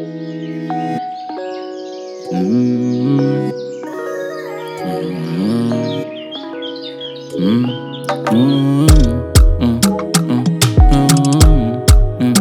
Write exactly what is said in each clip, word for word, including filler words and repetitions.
Mm, mm, mm, mm, mm, mm,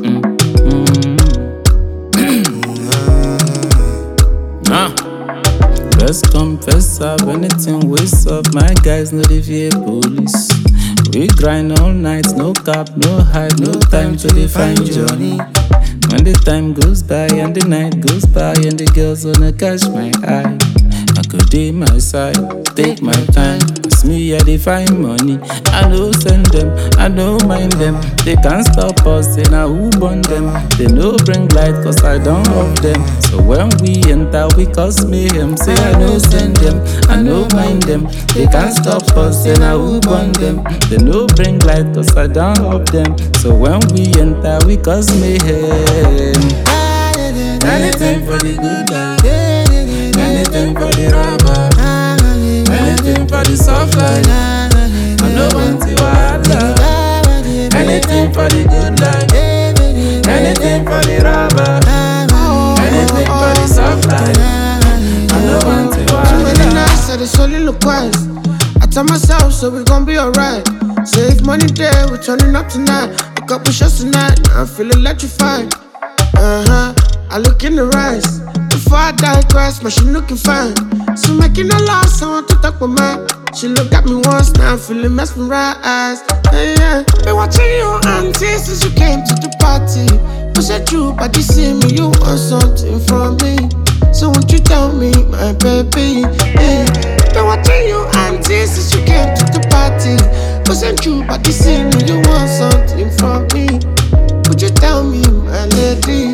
mm. Ah, let's confess up anything we up. My guys know the V A police. We grind all night, no cap, no hide, no time to define journey. When the time goes by and the night goes by and the girls wanna catch my eye, I could do my side, take my time. It's me, I define money. I know send them, I don't mind them. They can't stop us, they now who burn them. They no bring light cause I don't love them. So when we enter, we cause mayhem. Say I know send them, I no mind them. They can't stop us, they now who burn them. They no bring light cause I don't love them. So when we enter, we cause mayhem. Anything for the good life, anything for the rubber, anything for the soft life. I know want to wild love. Anything for the good life, anything for the rubber, anything for the soft life. I know want to wild love. Too many nights I just soliloquize. I tell myself so we gon' be alright. Save money there, we're turning up tonight. A couple shots tonight, now I feel electrified. Uh huh. I look in the eyes. Before I digress, but she looking fine. So making a loss, I want to talk with mine. She looked at me once, now I'm feeling mesmerized. Hey, yeah. Been watching you auntie since you came to the party. Was it true, but you see me, you want something from me. So won't you tell me, my baby? Yeah. Been watching you auntie since you came to the party. Was it true, but you see me, you want something from me. Would you tell me, my lady?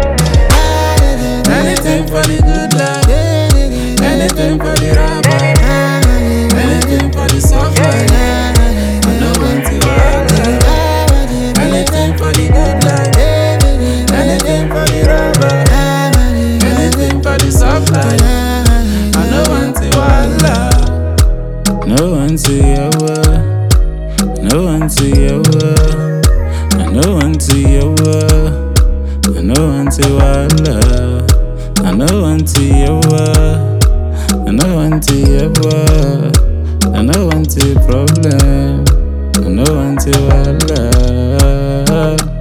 Anything for the good life, anything for the rubber, anything for the soft life. I know want to wild love. Anything for the good life, anything for the rubber, anything for the soft life. I know want to wild love. No one to your word, no one to your word. I know one to your word, I know one to wild love. I know one to your word, I know one to your word, I know one to your problem, I know one to our love.